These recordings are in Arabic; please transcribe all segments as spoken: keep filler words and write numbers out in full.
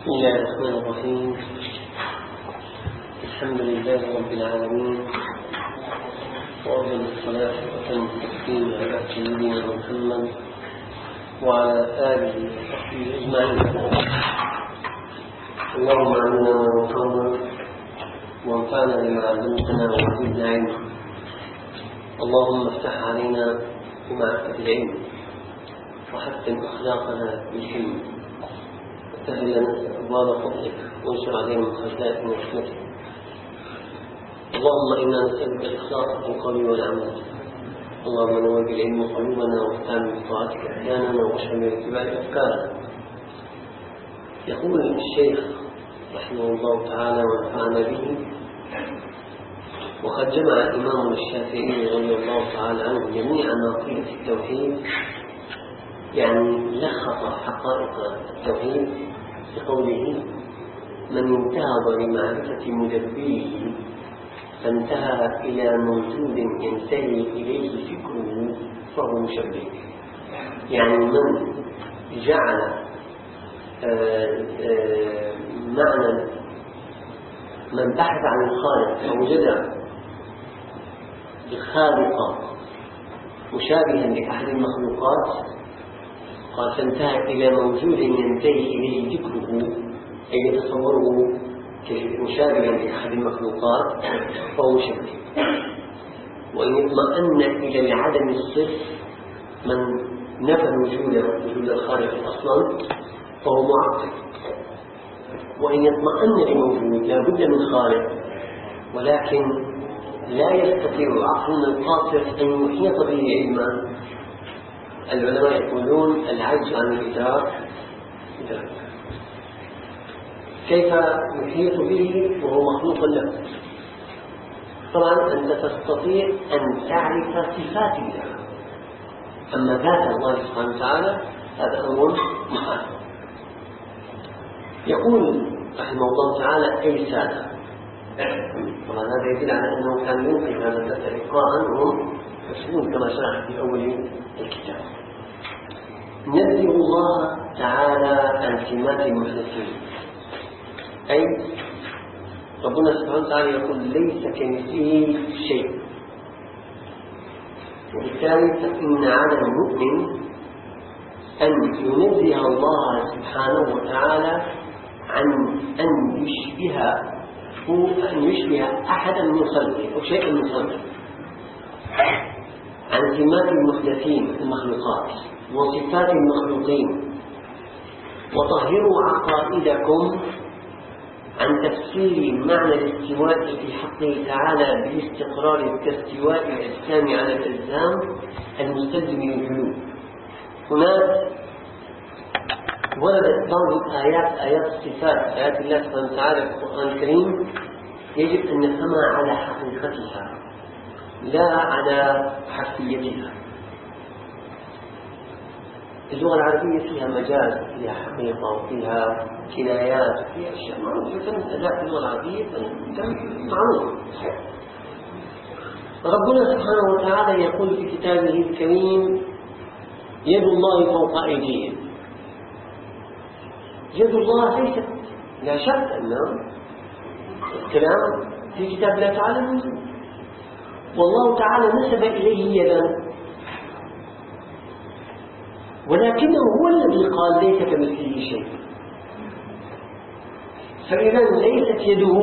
بسم الله الرحمن الرحيم. الحمد لله رب العالمين، وأفضل الصلاة وأتم التسليم على سيدنا محمد وعلى آله وصحبه أجمعين. اللهم علمنا ما ينفعنا وانفعنا بما علمتنا وزدنا علما. اللهم افتح علينا بمعرفة العلم وحسن أخلاقنا بالحلم، سهل لنا أبواب فضلك وانشر علينا من خزائن رحمتك. اللهم إنا نسألك الإخلاص في القول والعمل. اللهم نور بالعلم قلوبنا وافتح بطاعتك أحياننا واشهد باتباع أفكارنا. يقول الشيخ رحمه الله تعالى ونفعنا به: وقد جمع الإمام الشافعي رضي الله تعالى عنه جميع ناقية التوحيد، يعني لخص حقائق التوحيد بقوله: من انتهض لمعرفة مدبره فانتهى إلى موجود ينتهي إليه فكره فهو مشبه. يعني من جعل آآ آآ معنى من بحث عن الخالق فوجد الخالق مشابها لأحد المخلوقات، قال فانتهى إلى موجود ينتهي إليه ذكره، أي يتصوره مشابها لأحد المخلوقات فهو مشبه. وإن يطمئن إلى العدم الصرف، من نفى وجود وجود الخالق أصلا فهو معطل. وإن يطمئن لموجود لا بد من خالق، ولكن لا يستطيع عقلنا القاصر أن يحيط به علما، العلماء يقولون العجز عن الإدراك. كيف يحيط به وهو مخلوق له؟ طبعا أنت تستطيع أن تعرف صفات الله، أما ذات الله سبحانه وتعالى هذا أمر محال. يقول رحمه الله تعالى: أي سادة. طبعا هذا يدل على أنه كان يمكن هذا الدرس إلقاء وهم مسؤول كما شرح في أول الكتاب. نزه الله تعالى عن سمات المحدثين، أي ربنا سبحانه وتعالى يقول: ليس كمثله شيء. وبالتالي فإن على المؤمن أن ينزه الله سبحانه وتعالى عن أن يشبه أن يشبه أحدا من خلقه أو شيئا من خلقه، عن سمات المحدثين المخلوقات وصفات المخلوقين. وطهروا عقائدكم عن تفسير معنى الاستواء في حقه تعالى بالاستقرار كاستواء الأجسام على الأجسام المستلزم للجلود. هناك وردت بعض الآيات، آيات الصفات، آيات الله سبحانه وتعالى في القرآن الكريم يجب أن نفهمها على حقيقتها لا على حرفيتها. اللغة العربية فيها مجاز، فيها حقيقة، وفيها كنايات، وفيها أشياء معروفة. فهم أداء اللغة العربية معروف. ربنا سبحانه وتعالى يقول في كتابه الكريم: يد الله فوق أيديهم. يد الله ليست، لا شك أن الكلام في كتاب الله تعالى موجود، والله تعالى نسب إليه يدا، ولكنه هو الذي قال: ليس كمثله شيء. فإذا ليست يده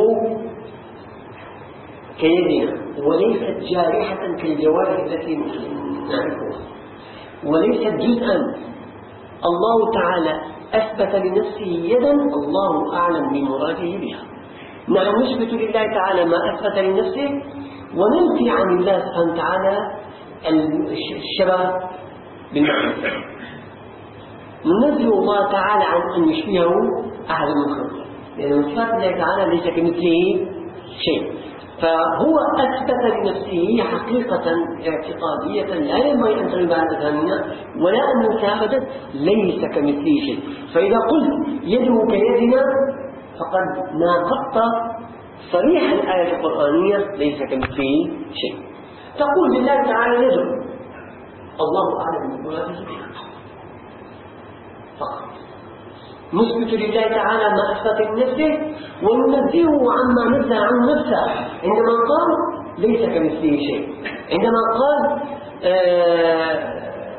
كيدنا، وليست جارحة كالجوارح التي نعرفها، وليست جزءا. الله تعالى أثبت لنفسه يدا، الله أعلم بمراده بها. نحن نثبت لله تعالى ما أثبت لنفسه، وننفي عن الله سبحانه وتعالى الشبه بالمخلوق. ننزه الله تعالى عن أن يشبهه أحد المخلوقين، لأن صفات الله تعالى ليس كمثله شيء. فهو أثبت لنفسه حقيقة اعتقادية لا ينبغي أن تغيب عن أذهاننا ولا أن ننسى أبدا: ليس كمثله شيء. فإذا قلت يده كيدنا فقد ناقضت صريح الآية القرآنية: ليس كمثله شيء. تقول لله تعالى يده، الله أعلم بمراده بها فقط. نثبت لله تعالى ما أثبت لنفسه وننزهه عما نزه عن نفسه. عندما قال ليس كمثله شيء، عندما قال آه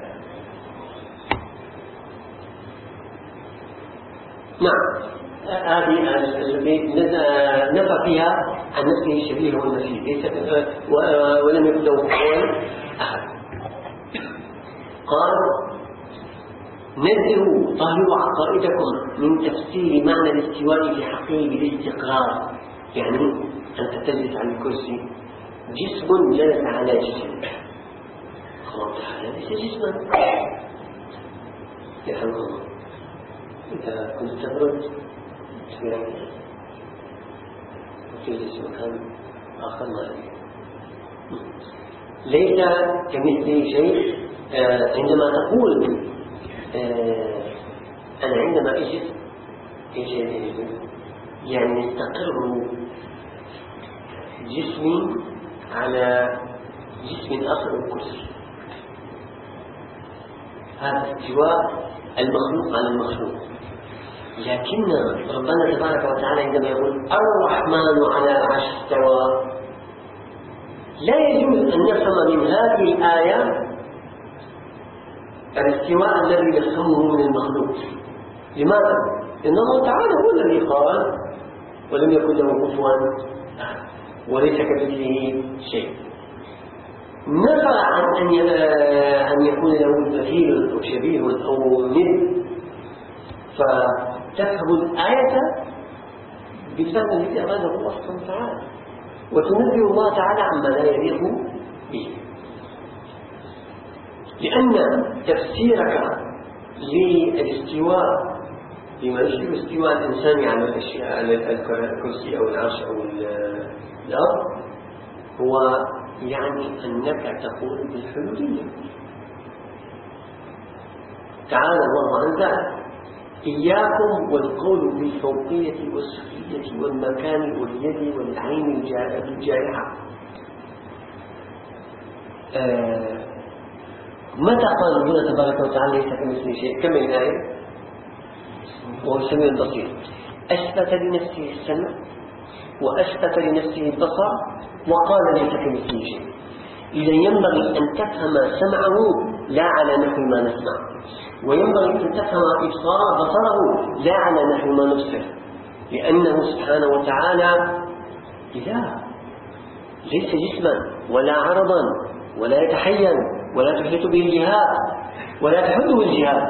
نعم هذه التي نفى فيها عن نفسه شبيه والمثيل ليس ولم يكن له كفوا أحد. قال نزهوا طهروا عقائدكم من تفسير معنى الاستواء في حقه بالاستقرار، يعني أنت تجلس على الكرسي جسم جلس على جسم، الله تعالى ليس جسما. يرحمه الله إذا كنت تبرد وتجلس مكان آخر ما ليس كمثله شيء. عندما تقول أنا عندما أجلس يعني يستقر جسمي على جسم آخر الكرسي، هذا استواء المخلوق على المخلوق. لكن ربنا تبارك وتعالى عندما يقول الرحمن على العرش استوى، لا يجوز أن نفهم من هذه الآية الاستواء الذي نفهمه من المخلوق. لماذا؟ إن الله تعالى هو الذي قال ولم يكن له كفوا وليس كمثله شيء. نفى عن أن يكون له مثيل أو شبيه أو مثل، فتفهم الآية بالفهم الذي أراده الله سبحانه وتعالى وتنزه الله تعالى عما لا يليق به. لأن تفسيرك للاستواء بما يشبه استواء الإنسان على الأشياء على الكرسي أو العرش أو الأرض هو يعني أنك تقول بالحلولية. تعالى الله عن ذلك. إياكم والقول بالفوقية والسفلية والمكان واليد والعين الجارحة. آه متى قال الله تبارك وتعالى ليس كمثله شيء؟ كم الآية؟ وهو السميع البصير. أثبت لنفسه السمع وأثبت لنفسه البصر وقال ليس كمثله شيء. إذا ينبغي أن تفهم سمعه لا على نحو ما نسمع، وينبغي أن تفهم إبصاره بصره لا على نحو ما نبصر، لأنه سبحانه وتعالى إله ليس جسما ولا عرضا ولا يتحين ولا تحيط به الجهات ولا تحده الجهات.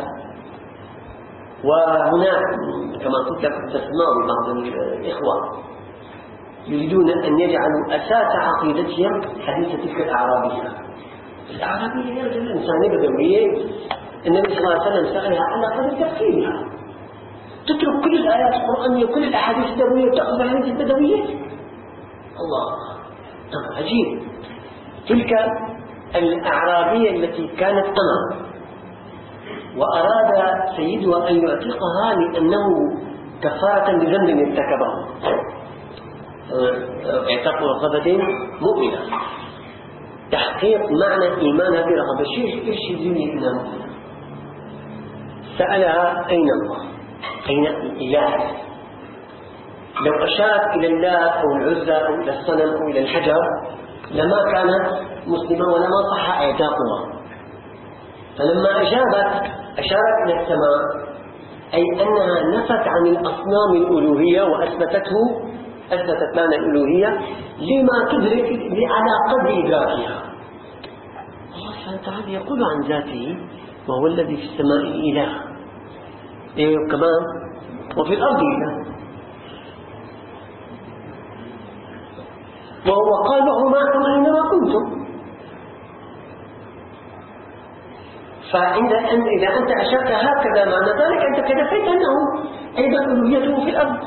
وهناك كما قلت لكم تسمعوا بعض الإخوة يريدون أن يجعلوا أساس عقيدتهم حديث تلك الأعرابية. الأعرابية هي إنسانية بدوية، النبي صلى الله عليه وسلم سألها على قدر تفكيرها، تترك كل الآيات القرآنية وكل الأحاديث النبوية وتأخذ الحديث البدوية. الله عجيب. تلك الأعرابية التي كانت أمر وأراد سيدها أن يعتقها لأنه كفارة لذنب ارتكبه، اعتق رغبة مؤمنة، تحقيق معنى إيمانها برغبة. إيش يزيني إنها مؤمنة؟ سألها أين الله؟ أين الإله؟ لو أشارت إلى الله أو العزى أو إلى الصنم أو إلى الحجر لما كانت مسلمة ولما صح اعتاقها. فلما أجابت أشارت إلى السماء، أي أنها نفت عن الأصنام الألوهية وأثبتته أثبتت معنى الألوهية لما تدرك على قدر إدراكها. الله سبحانه وتعالى يقول عن ذاته وهو الذي في السماء إله، إيه كمان وفي الأرض إله، وهو قال له معكم أينما كنتم. فعند أن إذا أنت أشرت هكذا معنى ذلك أنت كدفيت أنه أيضا ألوهيته في الأرض.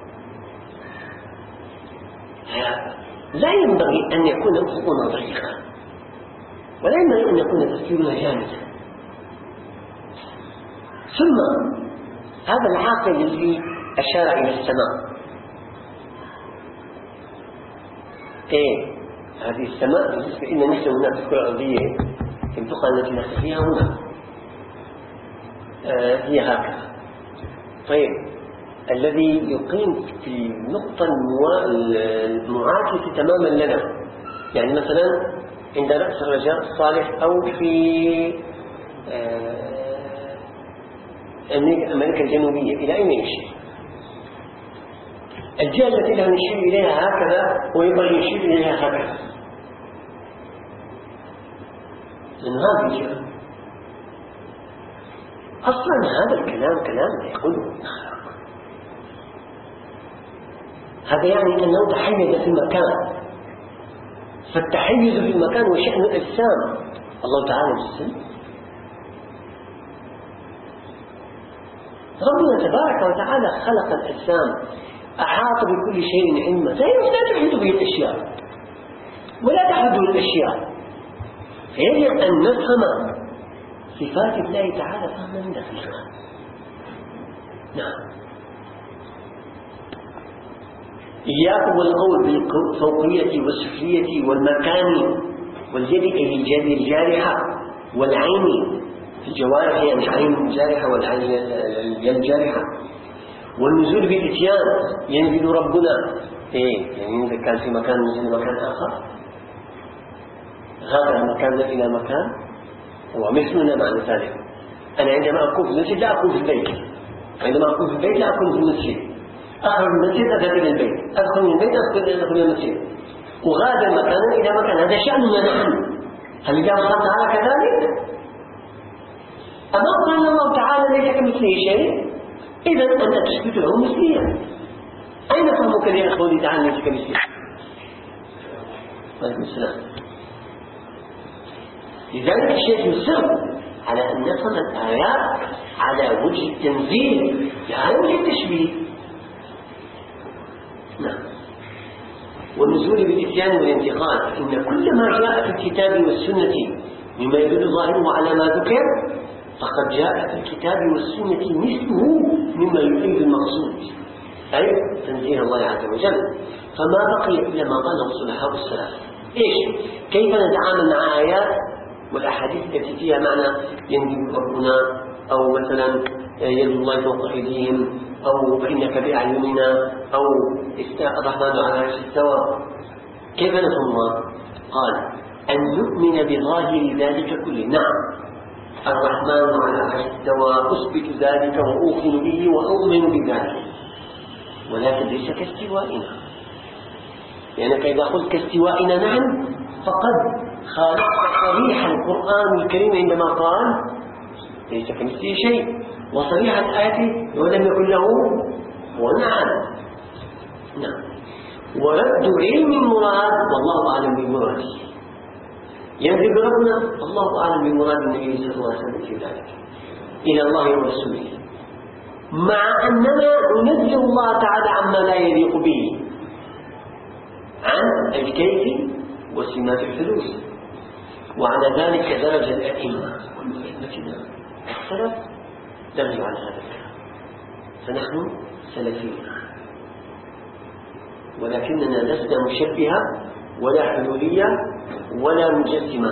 لا ينبغي أن يكون أفقنا ضيقا، ولا ينبغي أن يكون تفكيرنا جامدا. ثم هذا العاقل الذي أشار إلى السماء، إيه هذه السماء بالنسبة إن نحن هنا في الكرة الأرضية في المنطقة التي نحن فيها هنا آه هي هكذا. طيب الذي يقيم في النقطة المعاكسة تماما لنا، يعني مثلا عند رأس الرجاء الصالح أو في أمريكا الجنوبية، إلى أين يشير؟ الجهة التي لا نشير إليها هكذا ويبغى يشير إليها هكذا، لأن هذه الجهة أصلا هذا الكلام كلام لا يقوله الأخلاق. هذا يعني أنه تحيز في المكان، فالتحيز في المكان وشأن الأجسام. الله تعالى بالسن ربنا تبارك وتعالى خلق الأجسام، أحاط بكل شيء علما، لا تحيط به الأشياء ولا تحده الأشياء، فيجب أن نفهم صفات الله تعالى فهما دقيقا. نعم. إياكم والقول بالفوقية والسفلية والمكان واليد أي اليد الجارحة والعين في الجوارح، يعني العين الجارحة والعين اليد الجارحة، والنزول بالإتيان ينزل ربنا إيه، يعني إذا كان في مكان نزل مكان آخر، هذا المكان إلى مكان هو مثلنا معنى ذلك. أنا عندما أكون في المسجد لا أكون في البيت، عندما أكون في البيت لا أكون في المسجد، أخرج من المسجد أذهب إلى البيت، أدخل من البيت أدخل إلى المسجد، وغادر مكانا إلى مكان، هذا شأننا نحن. هل الله سبحانه وتعالى كذلك؟ أما قال الله تعالى ليس كمثله شيء، إذا أنت تثبت له مثليا. أين فهمك لقوله تعالى ليس كمثله؟ عليكم السلام. لذلك الشيخ يصر على أن نفهم الآيات على وجه التنزيل لا على وجه التشبيه. نعم. والنزول بالإتيان والانتقال، إن كل ما جاء في الكتاب والسنة مما يدل ظاهره على ما ذكر فقد جاء في الكتاب والسنة مثله مما يفيد المقصود، أي تنزيه الله عز وجل. فما بقي إلا ما قاله الصلحاء السلف. إيش؟ كيف نتعامل مع آيات والأحاديث التي فيها معنى ينزل ربنا، أو مثلا يد الله فوق أيديهم، أو فإنك بأعيننا، أو الرحمن على العرش استوى. كيف نفهمها؟ قال أن نؤمن بظاهر ذلك كله. نعم، الرحمن على العرش استوى، أثبت ذلك وأوقن به وأؤمن بذلك، ولكن ليس كاستوائنا. لأنك يعني إذا قلت كاستوائنا نعم فقد خالفت صريح القرآن الكريم عندما قال ليس كمثله شيء، وصريح الآية ولم يكن له ونعم. نعم. ورد علم المراد والله أعلم بالمراد. ينزل ربنا الله أعلم بالمراد النبي صلى الله عليه وسلم في ذلك إلى الله ورسوله، مع أننا ننزل الله تعالى عما لا يليق به عن الكيف وسمات الحدوث. وعلى ذلك درج الأئمة كل أئمتنا السلف درجوا على هذا الكلام، فنحن سلفيون، ولكننا لسنا مشبهة ولا حلولية ولا مجسمة.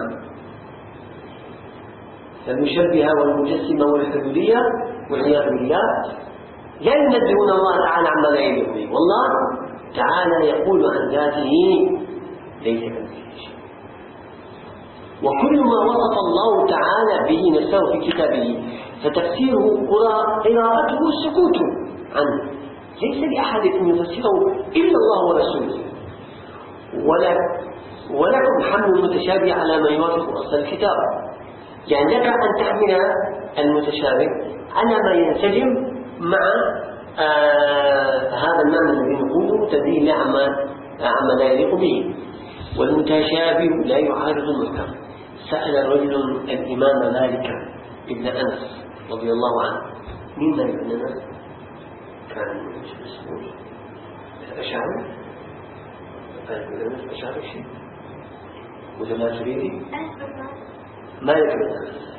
المشبهة والمجسمة والحلولية والعياذ بالله لا ينزهون الله تعالى عما لا يليق به، والله تعالى يقول عن ذاته ليس كمثله شيء. وكل ما وصف الله تعالى به نفسه في كتابه فتفسيره قراءته السكوت عنه، ليس لأحد أن يفسره إلا الله ورسوله. ولا ولكم حمل المتشابه على ما يوافق أصل الكتاب، يعني لك أن تحمل المتشابه على ما ينسجم مع آه هذا المعنى الذي نقوله تنزيه الله عما عما لا يليق به. والمتشابه لا يعارض المحكم. سأل رجل الإمام مالك ابن أنس رضي الله عنه، مين مالك ابن أنس؟ كان مسؤول الأشعري، قال ابن أنس أشعري شيء ولا ما تريدي؟ مالك بن أنس.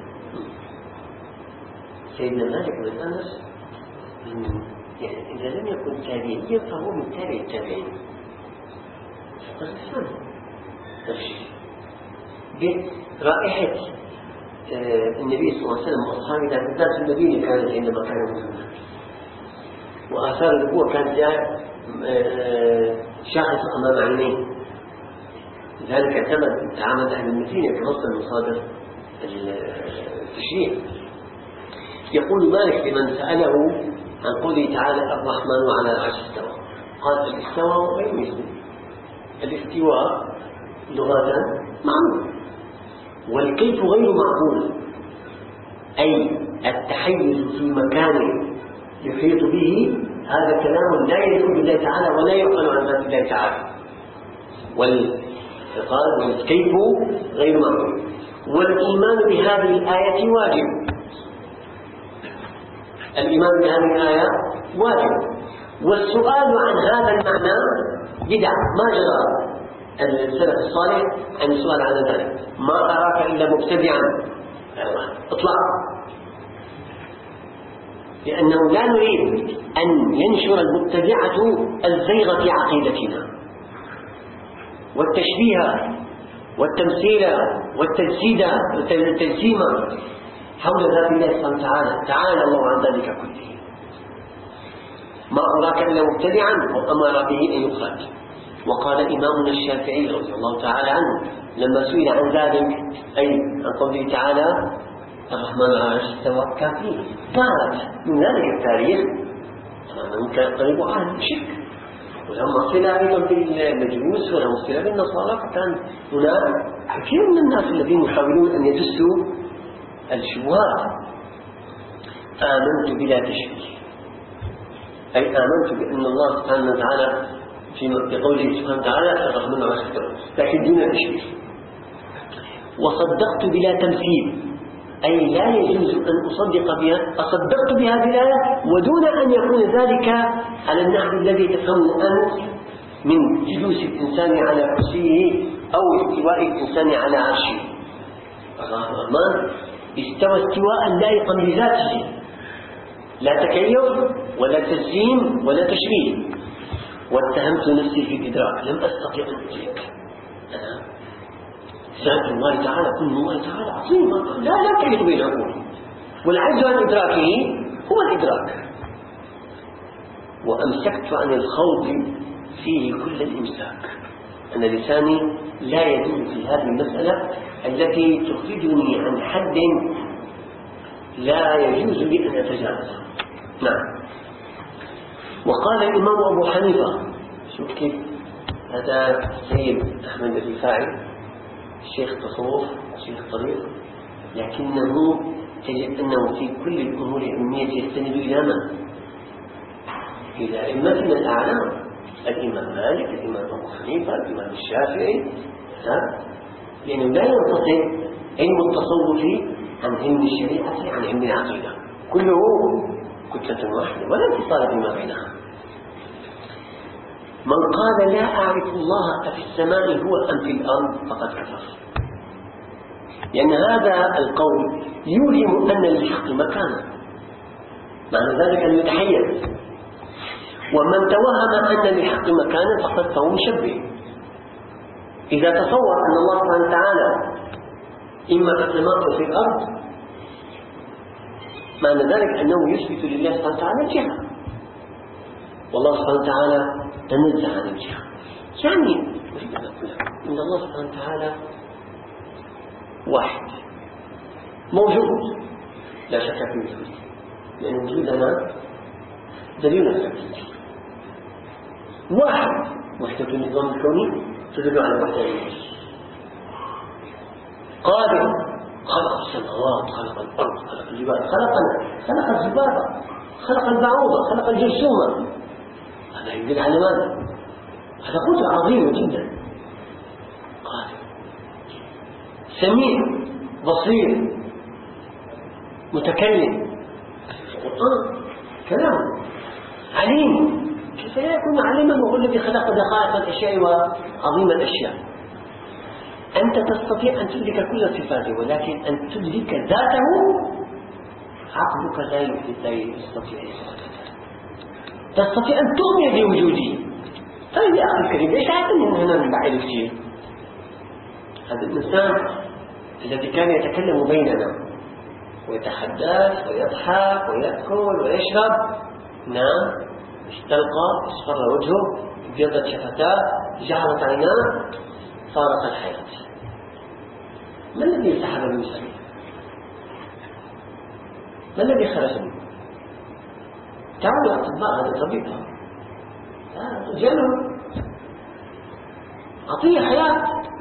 سيدنا مالك بن أنس يعني إذا لم يكن تابعيا فهو من تابع التابعين. رائحة النبي صلى الله عليه وسلم وأصحابه ذات الناس في المدينة كانت عندما كانوا مسلمين، وآثار النبوة كانت شاخصة أمام عينيه، لذلك اعتمد تعامد أهل المدينة كمصدر مصادر التشريع. يقول مالك لمن سأله عن قوله تعالى الرحمن على العرش استوى، قال الاستواء غير مثله. الاستواء لغة معلوم، والكيف غير معقول، أي التحيز في مكان يحيط به، هذا كلام لا يليق بالله تعالى ولا يعقل عن ذات الله تعالى. والقال والكيف غير معقول. والإيمان بهذه الآية واجب، الإيمان بهذه الآية واجب، والسؤال عن هذا المعنى بدعة. ما جرى السلف الصالح عن السؤال عن ذلك، ما أراك إلا مبتدعا اطلع، لأنه لا نريد أن ينشر المبتدعة الزيغ في عقيدتنا والتشبيه والتمثيل والتجسيد والتجسيم حول ذات الله سبحانه وتعالى. تعالى الله عن ذلك كله. ما أراك إلا مبتدعا وأمر به أن يخرج. وقال إمامنا الشافعي رضي الله تعالى عنه لما سئل عن ذلك، أي عن قوله تعالى الرحمن على العرش استوى، كافيه كانت من ذلك التاريخ طبعا كان قريب أهل الشرك، ولما صلى أيضا بالمجوس ولما صلى بالنصارى، فكان هناك كثير من الناس الذين يحاولون أن يدسوا الشبهات. آمنت بلا تشبيه، أي آمنت بأن الله سبحانه وتعالى في قوله سبحانه وتعالى الرحمن على العرش استوى، لكن دون تشبيه. وصدقت بلا تمثيل، أي لا يجوز أن أصدق بها، أصدقت بهذه الآية ودون أن يكون ذلك على النحو الذي تفهمه أنت من جلوس الإنسان على كرسيه أو استواء الإنسان على عرشه. الرحمن استوى استواء لائقا بذاته، لا تكيف ولا تجسيم ولا تشبيه. واتهمت نفسي في الإدراك، لم أستطيع أن أدرك. أنا سألت الله تعالى، كل الله تعالى عظيم، لا لا تجد بين أقول، والعجز عن إدراكه هو الإدراك. وأمسكت عن الخوض فيه كل الإمساك، أن لساني لا يدور في هذه المسألة التي تخرجني عن حد لا يجوز لي أن أتجاوزه. نعم. وقال الإمام أبو حنيفة، شوف كيف هذا السيد أحمد الرفاعي شيخ تصوف شيخ طريق، لكنه تجد أنه في كل الأمور العلمية يستند إلى من؟ إلى أئمتنا الأعلام، الإمام مالك، الإمام أبو حنيفة، الإمام الشافعي، لأنه لا ينفصل علم التصوف عن علم الشريعة عن علم العقيدة، كله كتلة واحدة ولا انفصال فيما بينها. من قال لا أعرف الله في السماء هو أم في الأرض فقد كفر، لأن هذا القول يوهم أن للحق مكانا، معنى ذلك أن يتحيز. ومن توهم أن للحق مكانا فقد فهو مشبه. إذا تصور أن الله سبحانه وتعالى إما في السماء أو في الأرض، معنى ذلك أنه يثبت لله سبحانه وتعالى الجهة، والله سبحانه وتعالى تنزه عن الجهة. يعني أريد أن أقول إن الله سبحانه وتعالى واحد موجود لا شك في وجوده، لأن وجودنا دليل على ذلك. واحد، وحدة النظام الكوني تدل على وحدانيته. قادر، خلق السماوات، خلق الأرض، خلق الجبال، خلقنا، خلق الذبابة، خلق البعوضة، خلق الجرثومة. هذا يدل على ماذا؟ هذا قدرة عظيمة جدا. قادر، سميع، بصير، متكلم، القرآن كلام، عليم. كيف يكون عليما وهو الذي خلق دقائق الأشياء وعظيم الأشياء؟ أنت تستطيع أن تدرك كل صفاته، ولكن أن تدرك ذاته عقلك لا يستطيع ذلك. تستطيع أن تؤمن بوجوده. طيب يا أخي الكريم، ليش عادة هنا نبعد كثير؟ هذا الإنسان الذي كان يتكلم بيننا ويتحدث ويضحك ويأكل ويشرب، نعم، استلقى، اصفر وجهه، ابيضت شفتاه، جعلت عيناه، فارق الحياة. ما الذي سحب من سبيل؟ ما الذي خرج منه؟ تعالوا يا أطباء، هذا طبيب رجاله، أعطيه حياة.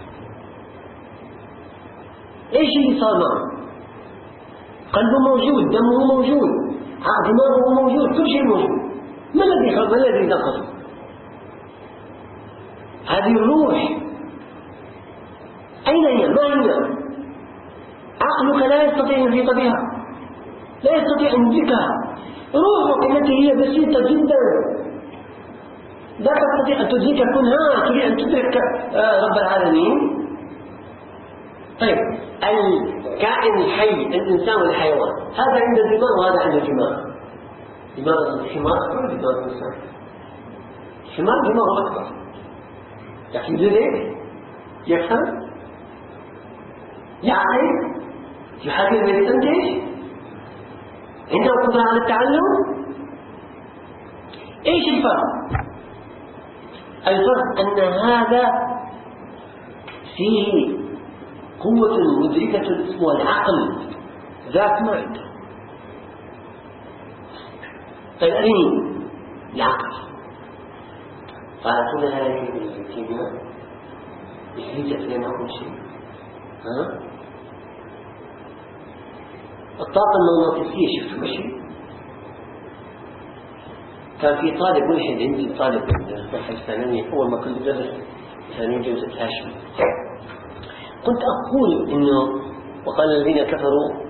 إيش اللي صار معه؟ قلبه موجود، دمه موجود، دماغه موجود، كل شيء موجود. ما الذي ما الذي نقص؟ هذه الروح أين هي؟ ما هي؟ عقلك لا يستطيع أن يحيط بها، لا يستطيع أن يدركها. روحك التي هي بسيطة جدا لا تستطيع أن تدرك كنها، تريد أن تدرك رب العالمين. طيب الكائن الحي، الإنسان والحيوان، هذا عنده دماغ وهذا عنده دماغ. دماغ الحمار أكبر من دماغ الإنسان. الحمار دماغه أكبر، لكن ذلك يفهم، يعقل، يحاول أن يستنتج، عنده قدرة على التعلم. ايش الفرق؟ الفرق ان هذا فيه قوة مدركة اسمها العقل، ذاك ما عنده. الأمين العقل قال كل هذه الكيمياء يحيجت لنا كل شيء. ها؟ الطاقة المغناطيسية شفتوا بشيء؟ كان في طالب ملحد عندي، طالب في الثانوية، أول ما كنت أدرس ثانوية جوزة الهاشمي، كنت أقول إنه وقال الذين كفروا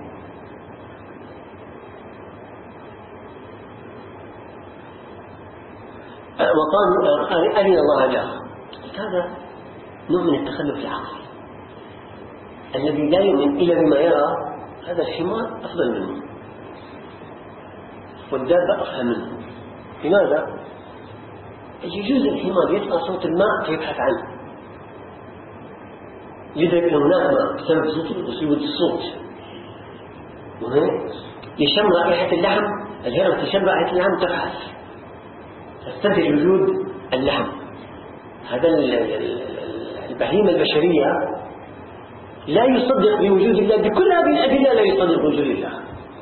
وقالوا أرنا الله جهرا. هذا نوع من التخلف العقلي. الذي لا يؤمن إلا بما يرى هذا الحمار أفضل منه، والدابة أفهم منه. لماذا؟ يجوز الحمار يسمع صوت الماء فيبحث عنه، يدرك أن هناك ماء بسبب أسلوب الصوت، يشم رائحة اللحم، الهرم تشم رائحة اللحم تبحث تستنتج وجود اللحم. هذا البهيمة البشرية لا يصدق بوجود الله، بكل هذه الأدلة لا يصدق بوجود الله.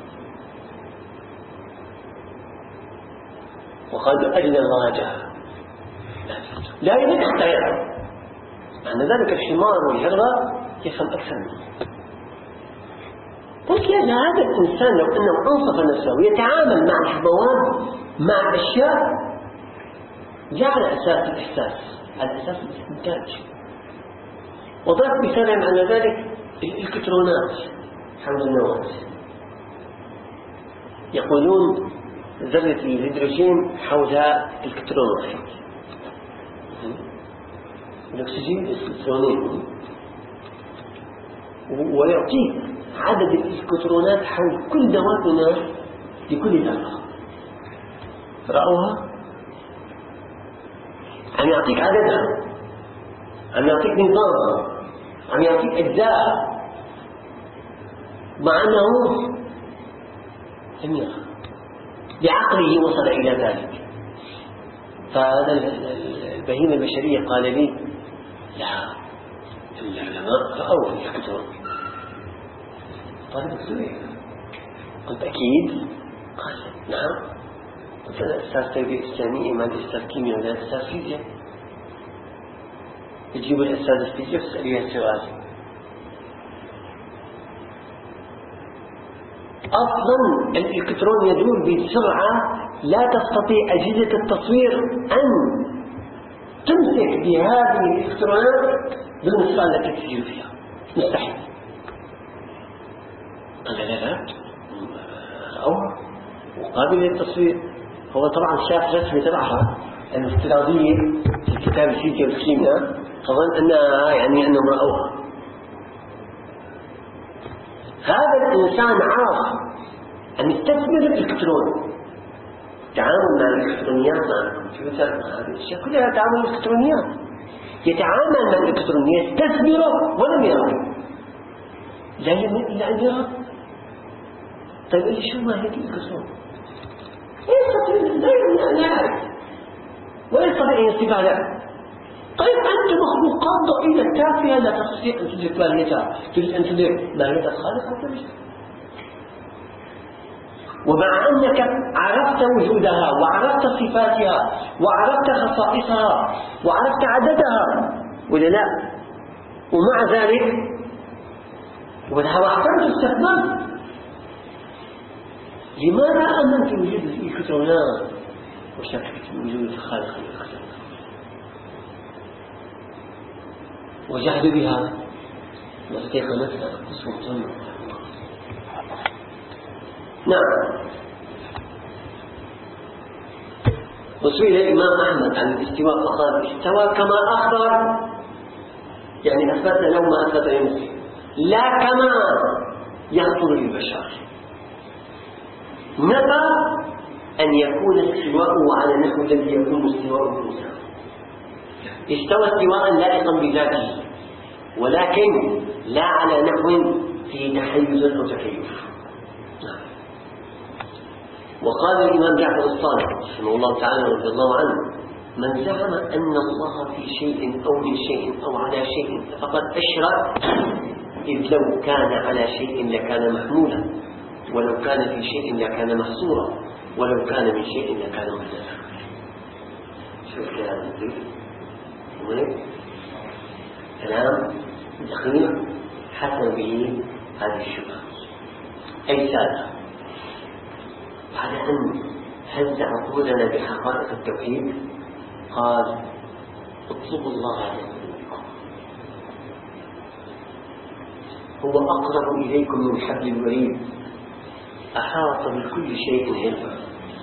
وقالوا أرنا الله جهرا، لا يريد حتى يرى. معنى ذلك الحمار والهرة يفهم أكثر منه. قلت يا هذا الإنسان لو أنه أنصف نفسه ويتعامل مع الحيوان مع الأشياء جعل أساس الإحساس على أساس الاستنتاج. وضرب مثالا على ذلك الإلكترونات حول النواة. يقولون ذرة الهيدروجين حولها إلكترون واحد، الأكسجين إلكترونين، ويعطيك عدد الإلكترونات حول كل نواة هنا لكل ذرة. رأوها؟ عم يعطيك عددها، عم يعطيك نظامها، عم يعطيك أجزاء، مع أنه لم يرى، بعقله وصل إلى ذلك. فهذا البهيمة البشرية قال لي لا، العلماء رأوا الإلكترون. طالب السوري قلت أكيد؟ قال نعم. قلت أنا أستاذ تربية إسلامية، ما عندي أستاذ كيمياء ولا أستاذ فيزياء. تجيب الأستاذ الفيزياء وتسأليه السؤال. أصلا الإلكترون يدور بسرعة لا تستطيع أجهزة التصوير أن تمسك بهذه الإلكترونات بالمسألة التي تسير فيها، مستحيل. قال لا لا أو وقابل للتصوير. هو طبعا شاف رسمة تبعها الافتراضية في كتاب الفيزياء والكيمياء، فظن أنها يعني أنهم رأوها. هذا الإنسان عرف أن يستثمر الإلكترون، تعامل مع الإلكترونيات، مع الكمبيوتر، مع هذه الأشياء كلها تعامل الإلكترونيات. يتعامل مع الإلكترون، يستثمره ولم يره، لا يمكن إلا أن يره. طيب إيش شو ما هي الإلكترون؟ لا يعرف. ولا يستطيع أن يصفها لك. طيب أنت مخلوقات ضئيلة تافهة لا تستطيع أن تدرك ماهيتها، تريد أن تدرك ماهية الخالق أو تدرك. ومع أنك عرفت وجودها وعرفت صفاتها وعرفت خصائصها وعرفت عددها ولا لا، ومع ذلك والهوى احترت استخدمت. لماذا أمنت بوجود الإلكترونات وشككت بوجود الخالق الإلكترونات وجحد بها واستيقنتها قسم جمع؟ نعم. وسئل الإمام أحمد عن الاستواء فقال استوى كما أخبر، يعني أثبت له ما أثبت لنفسه لا كما يخطر للبشر. نفى أن يكون استواءه على نحو الذي يكون استواء الإنسان. استوى استواء لائقا بذاته ولكن لا على نحو فيه تحيز أو تكيف. وقال الإمام جعفر الصادق رحمه الله تعالى رضي الله عنه من زعم أن الله في شيء أو من شيء أو على شيء فقد أشرك، إذ لو كان على شيء لكان محمولا، ولو كان في شيء لكان محصورا، ولو كان من شيء لكان محدثا. شو الكلام هذا؟ كلام دقيق حسن به هذه الشبهة. أي سادة بعد أن هز عقولنا بحقائق التوحيد قال اطلبوا الله على قلوبكم، هو أقرب إليكم من حبل الوريد، أحاط بكل شيء علما.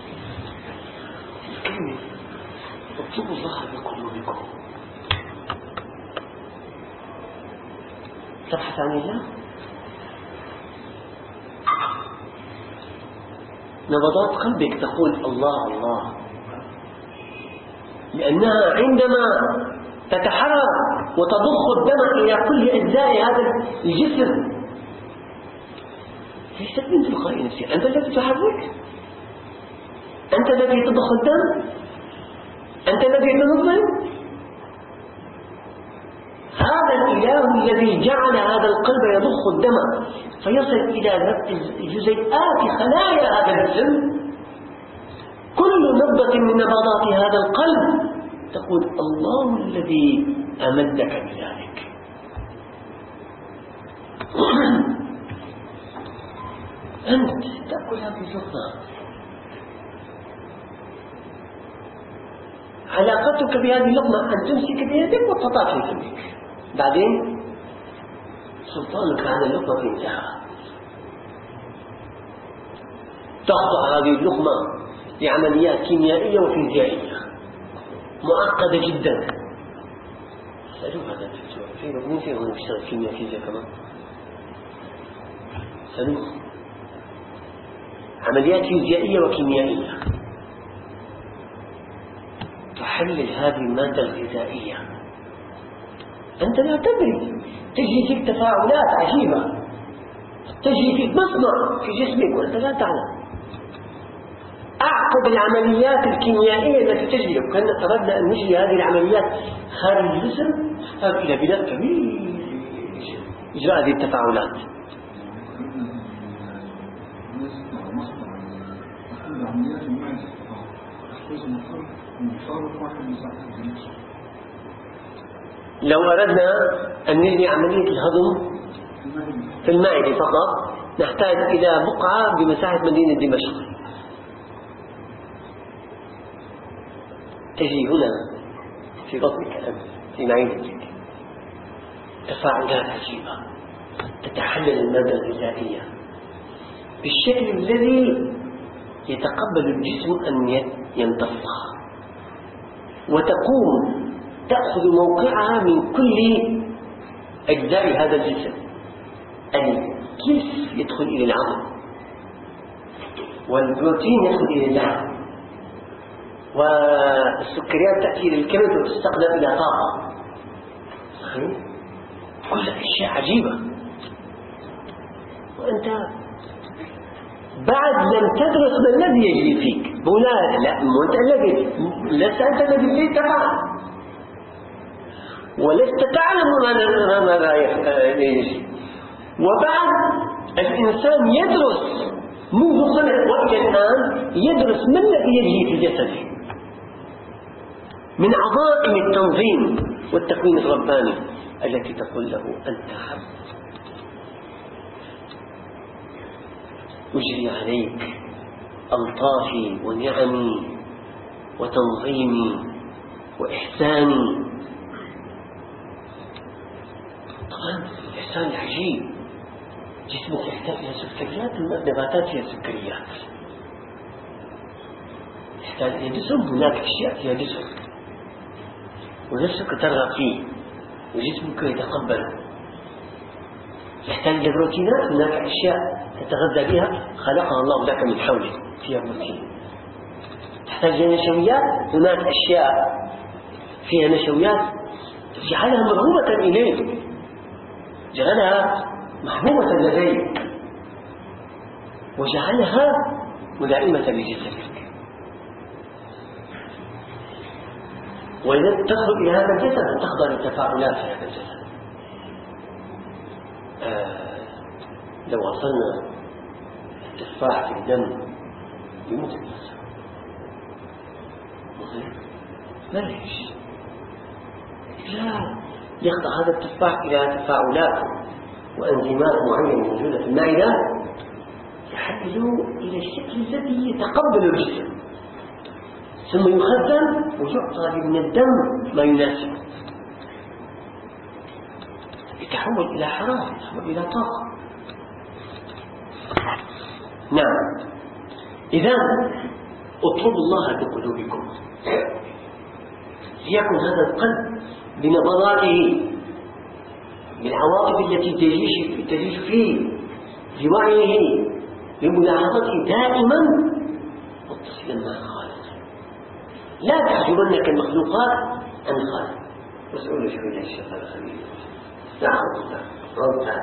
الكلمة اطلبوا الله على قلوبكم تبحث عن الله. نبضات قلبك تقول الله الله، لأنها عندما تتحرك وتضخ الدم إلى كل أجزاء هذا الجسم ليست من تلقاء نفسك، أنت الذي تحرك، أنت الذي تضخ الدم، أنت الذي تنظم. هذا الإله الذي جعل هذا القلب يضخ الدم فيصل إلى جزيئات خلايا هذا الجسم، كل نبضة من نبضات هذا القلب تقول الله الذي أمدك بذلك. أنت تأكل هذه اللقمة، علاقتك بهذه اللقمة أن تمسك بيدك وتحطها في فمك، بعدين سلطانك على اللقمة انتهى. تخضع هذه اللقمة لعمليات كيميائية وفيزيائية معقدة جدا. سألوه هذا الدكتور في مين فيه هنا يشتغل كيمياء فيزياء كمان؟ سألوه عمليات فيزيائية وكيميائية تحلل هذه المادة الغذائية، أنت لا تدري، تجري فيك تفاعلات عجيبة، تجري فيك مصنع في جسمك وأنت لا تعلم. أعقب العمليات الكيميائية التي تجري، لو كنا أردنا أن نجري هذه العمليات خارج الجسم نحتاج إلى بناء كبير إجراء هذه التفاعلات. لو أردنا أن نجري عملية الهضم في المعدة فقط نحتاج إلى بقعة بمساحة مدينة دمشق، تجي هنا في بطنك أنت في معدتك تفاعلات عجيبة تتحلل المادة الغذائية بالشكل الذي يتقبل الجسم أن يمتصها، وتقوم تأخذ موقعها من كل أجزاء هذا الجسم. الكيس يدخل إلى العظم، والبروتين يدخل إلى اللحم، والسكريات تأتي للكبد وتستخدم إلى طاقة. صحيح؟ كل أشياء عجيبة، وأنت بعد لم تدرس ما الذي يجري فيك. لا لا مو أنت الذي لست أنت الذي تفعل، ولست تعلم ماذا يجري. وبعد الإنسان يدرس منذ خلق وإلى الآن، يدرس ما الذي يجري في جسده من عظائم التنظيم والتكوين الرباني التي تقول له أنت عبد، أجري عليك ألطافي ونعمي وتنظيمي وإحساني. طبعا الإحسان العجيب، جسمك يحتاج إلى سكريات، النباتات هي سكريات، يحتاج إلى دسم، هناك أشياء فيها دسم ونفسك ترغب فيه وجسمك يتقبله. يحتاج إلى بروتينات، هناك أشياء تتغذى بها خلقها الله لك من حولك فيها بروتين. تحتاج إلى نشويات، هناك أشياء فيها نشويات تجعلها مرغوبة إليك، جعلها محبوبة لديك، وجعلها ملائمة لجسدك. وإذا تدخل إلى هذا الجسد تخضر التفاعلات في هذا الجسد. آه لو وصلنا التفاح في الدم يموت الإنسان، ما ليش؟ لا، يخضع هذا التفاح إلى تفاعلات وأنزيمات معينة موجودة في المعدة يحوله إلى الشكل الذي يتقبل الجسم، ثم يخزن ويعطى من الدم ما يناسبه، يتحول إلى حرارة، يتحول إلى طاقة. نعم، إذا اطلبوا الله بقلوبكم، ليكن هذا القلب بنبضاته، بالعواطف التي تجيش تجيش فيه، بوعيه، بملاحظته دائما متصلا مع خالقه. لا تحجبنك المخلوقات عن خالق. مسؤول شوية الشيطان الخبيث، لا حول ولا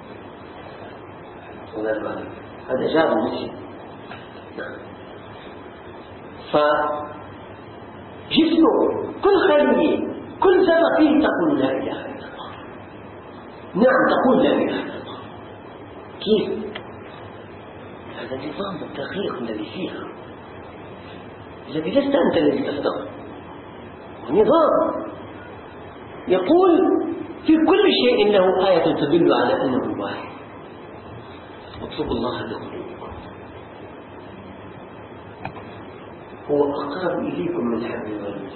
قوة إلا بالله. هذا جاب المسجد. فجسمه كل خلية كل ذرة فيه تقول لا إله إلا الله. نعم تقول لا إله إلا الله. كيف؟ هذا النظام الدقيق الذي فيها، الذي لست أنت الذي تصدق، نظام يقول في كل شيء له آية تدل على أنه واحد. اطلبوا الله بقلوبكم، هو أقرب إليكم من حبل الوريد.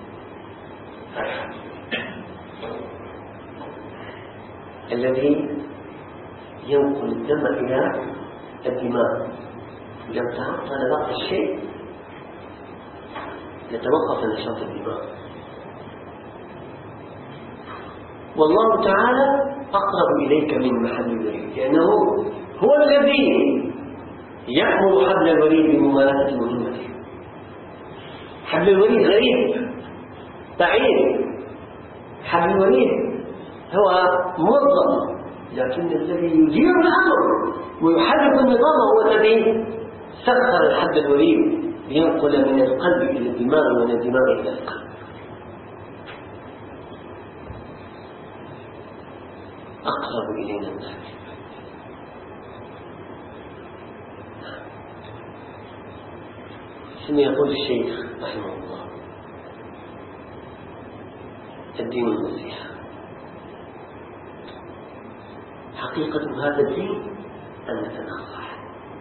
الذي ينقل الدم إلى الدماغ، إذا تعطل بعض الشيء يتوقف نشاط الدماغ. والله تعالى أقرب إليك من محل الوريد، لأنه هو الذي يأمر حبل الوريد بممارسة مهمته. حبل الوريد غريب بعيد، حبل الوريد هو موظف، لكن الذي يدير الأمر ويحرك النظام هو الذي سخر الحبل الوريد لينقل من القلب إلى الدماغ ومن الدماغ إلى القلب. أقرب إلينا الناس. ثم يقول الشيخ رحمه الله: الدين النصيحة. حقيقة هذا الدين أن نتنصح.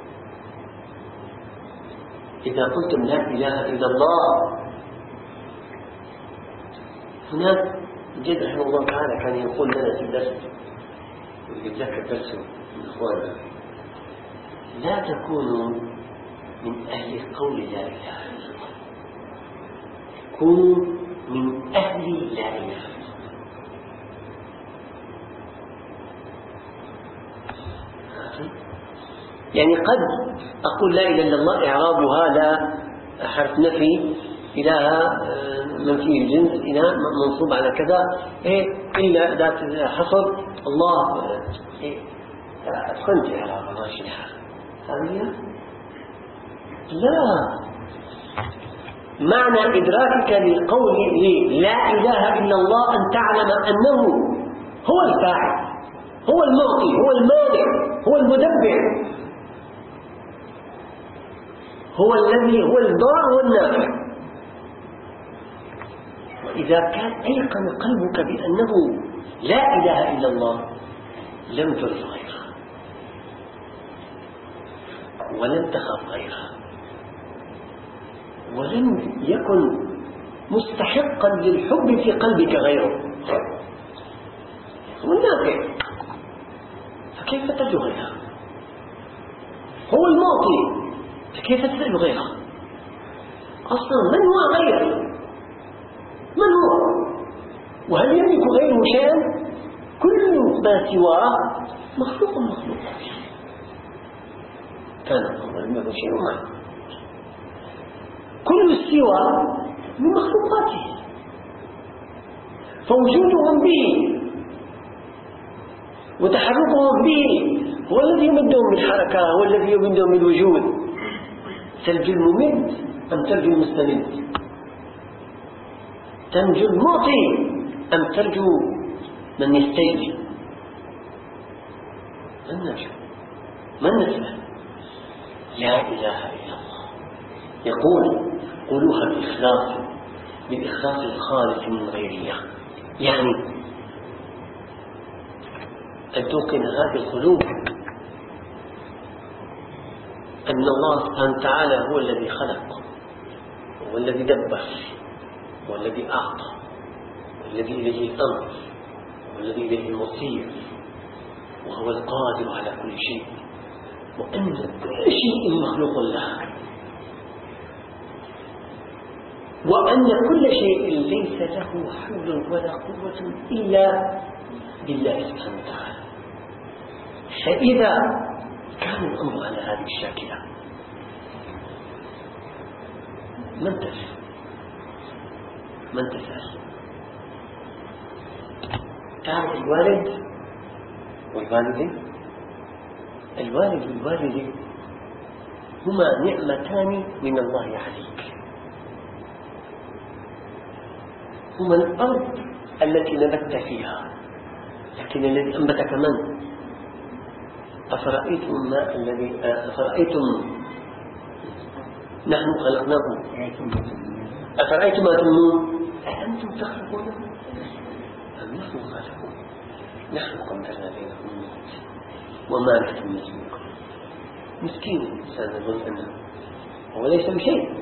إذا قلتم لا إله إلا الله، هناك جد رحمه الله تعالى كان يقول لنا في الدرس، ويتذكر درسه من إخواننا: لا تكونوا من أهل قول لا إله إلا الله، كونوا من أهل لا إله إلا الله. يعني قد أقول لا إله إلا الله إعرابها لا حرف نفي، إله منفي الجنس، إله منصوب على كذا، إيه إلا أداة حصر. الله إيه أتقنت إعراب ماشي الحال هذه؟ لا، معنى إدراكك لقول لا إله إلا الله أن تعلم أنه هو الفاعل، هو المعطي، هو المانع، هو المدبر، هو الذي هو الضار والنافع. وإذا كان أيقن قلبك بأنه لا إله إلا الله لم ترد غيره ولن تخاف غيره ولم يكن مستحقا للحب في قلبك غيره، هو النافع، فكيف ترجو غيره؟ هو المعطي، فكيف تسأل غيره؟ أصلا من هو غيره؟ من هو؟ وهل يملك غيره شيئا؟ كل ما سواه مخلوق مخلوق، كان الله لم يكن شيء معه، كل السوى من مخلوقاته، فوجودهم به وتحركهم به هو الذي يمدهم بالحركة، هو الذي يمدهم بالوجود. ترجو الممد أم ترجو المستمد؟ ترجو المعطي أم ترجو من يستجيب؟ من نرجو؟ من نسأل؟ لا إله إلا الله. يقول قولوها بإخلاص، بالإخلاص الخالص من غيرها، يعني أن توقن هذه القلوب أن الله سبحانه وتعالى هو الذي خلق، هو الذي دبر، هو الذي أعطى، والذي إليه الأمر، والذي إليه المصير، وهو القادر على كل شيء، وأن كل شيء مخلوق له، وأن كل شيء ليس له حول ولا قوة إلا بالله سبحانه وتعالى. فإذا كان الأمر على هذه الشاكلة من تسأل؟ من تسأل؟ تعرف الوالد والوالدة؟ الوالد والوالدة هما نعمتان من الله عليك، هما الأرض التي نبت فيها، لكن الذي أنبتك من؟ أفرأيتم الماء الذي أفرأيتم نحن خلقناكم أفرأيتم ما تمنون أأنتم تخلقونه أم نحن خالقون؟ نحن قدرنا بينكم الموت وما نحن مسلمون. مسكين الإنسان يظن أنه هو ليس بشيء.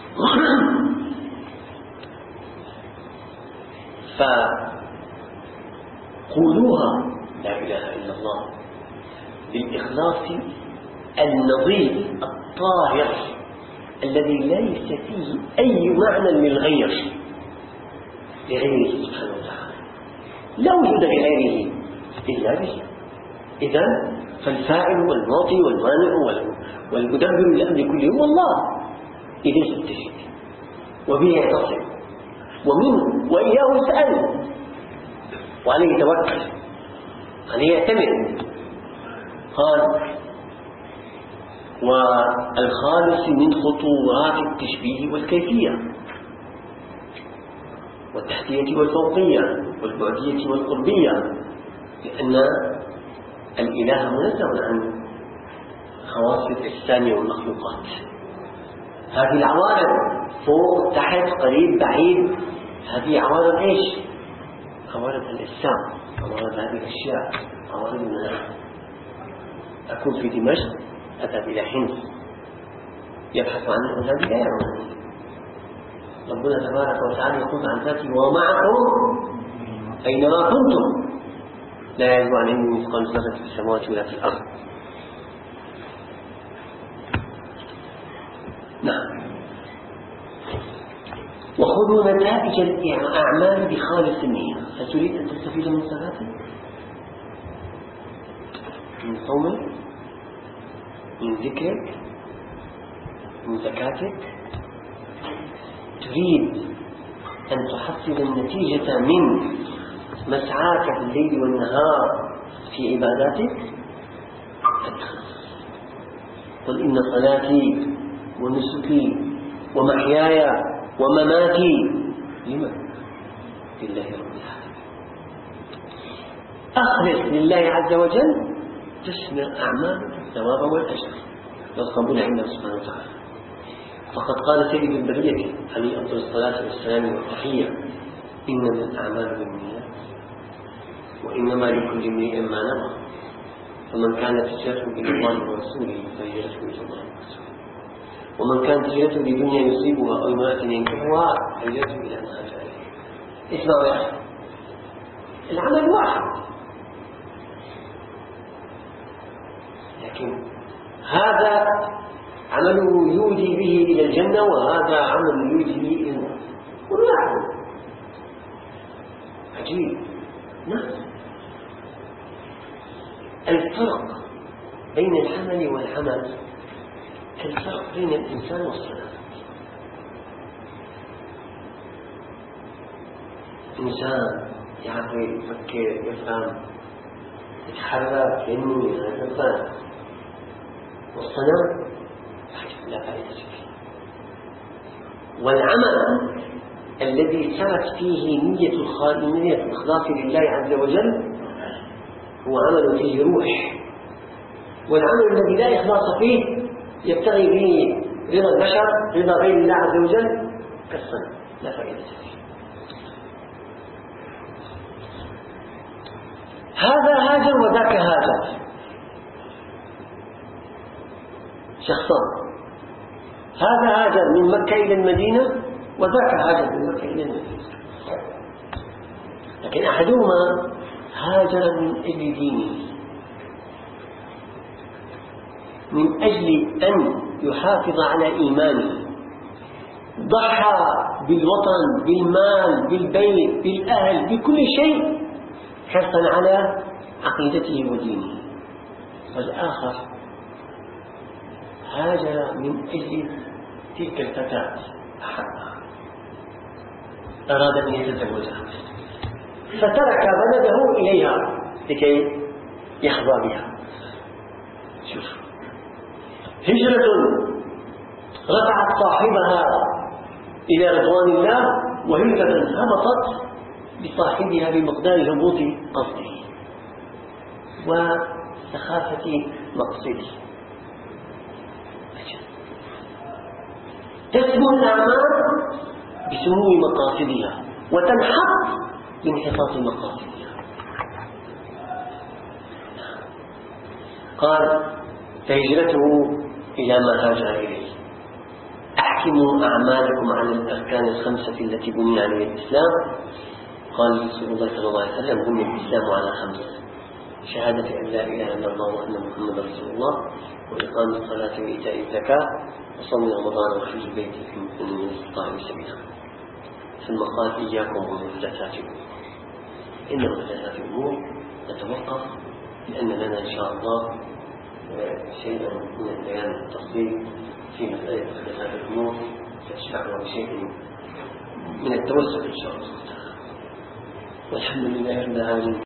فقولوها لا إله إلا الله بالإخلاص النظيف الطاهر الذي ليس فيه أي معنى للغير لغيره سبحانه وتعالى، لا وجود لغيره إلا به. إذن فالفاعل والمعطي والمانع والمدبر لأمر كل يوم الله إليه يتجه وبه يعتصم ومنه وإياه يسأل وعليه يتوكل عليه يعتمد. قال والخالص من خطورات التشبيه والكيفية والتحتية والفوقية والبعدية والقربية، لأن الإله منزه عن خواص الإجسام والمخلوقات. هذه العوارض فوق تحت قريب بعيد، هذه عوارض إيش؟ عوارض الإجسام، عوارض هذه الأشياء، عوارض المنام. أكون في دمشق أذهب إلى حمص يبحث عن هذه لا يعلمون. ربنا تبارك وتعالى يقول عن ذاته ومعكم أينما كنتم لا يعلم عن علمه مثقال ذرة في السماوات ولا في الأرض. نعم. وخذوا نتائج الأعمال بخالص النية. هل تريد أن تستفيد من صلاتك؟ من صومك؟ من ذكرك؟ من زكاتك؟ تريد أن تحصل النتيجة من مسعاك في الليل والنهار في عباداتك؟ الإخلاص. قل إن صلاتي ونسكي ومحياي ومماتي لمن؟ لله رب العالمين. أخلص لله عز وجل تثمر أعمال الثواب والأجر والقبول عنده سبحانه وتعالى. فقد قال سيد البرية عليه أفضل الصلاة والسلام والتحية: إنما الأعمال بالنيات وإنما لكل امرئ ما نوى، فمن كانت هجرته إلى الله ورسوله فهجرته إلى الله ورسوله، ومن كانت هجرته لدنيا يصيبها أو امرأة ينكحها فهجرته إلى ما هاجر إليه. اسمعوا يا أخي، العمل واحد، لكن هذا عمله يودي به إلى الجنة وهذا عمل يودي به إلى النار، كل واحد عجيب. نعم، الفرق بين العمل والعمل كالفرق بين الإنسان والصلاة. إنسان يعقل، يفكر، يفهم، يتحرك، ينمي، يتفهم، والصلاة لا فائدة فيه. والعمل الذي سرت فيه نية الإخلاص لله عز وجل هو عمل فيه روح، والعمل الذي لا إخلاص فيه يبتغي به رضا البشر، رضا غير الله عز وجل، كالصنم لا فائدة فيه. هذا هاجر وذاك هاجر، شخصان، هذا هاجر من مكة إلى المدينة وذاك هاجر من مكة إلى المدينة، لكن أحدهما هاجر من أجل دينه، من أجل أن يحافظ على إيمانه، ضحى بالوطن، بالمال، بالبيت، بالأهل، بكل شيء حرصا على عقيدته ودينه. والآخر هاجر من أجل تلك الفتاة، أحبها، أراد أن يتزوجها، فترك بلده إليها لكي يحظى بها. شوف، هجرة رفعت صاحبها إلى رضوان الله، وهجرة هبطت بصاحبها بمقدار هبوط قصده وسخافة مقصده. تسمو الأعمال بسمو مقاصدها وتنحط بانحطاط مقاصدها. قال: فهجرته إلى ما هاجر إليه. أحكموا أعمالكم على الأركان الخمسة التي بني عليها الإسلام. قال رسول الله صلى الله عليه وسلم: بني الإسلام على خمس: شهادة أن لا إله إلا الله وأن محمدا رسول الله، وإقام الصلاة وإيتاء الزكاة، وصوم رمضان وحج البيت من استطاع سبيلا. ثم قال: إياكم ومحدثات الأمور، إن محدثات الأمور نتوقف، لأن لنا إن شاء الله شيئا من البيان والتفصيل في مسألة محدثات الأمور تشبعنا بشيء من التوسع إن شاء الله تعالى. والحمد لله رب العالمين.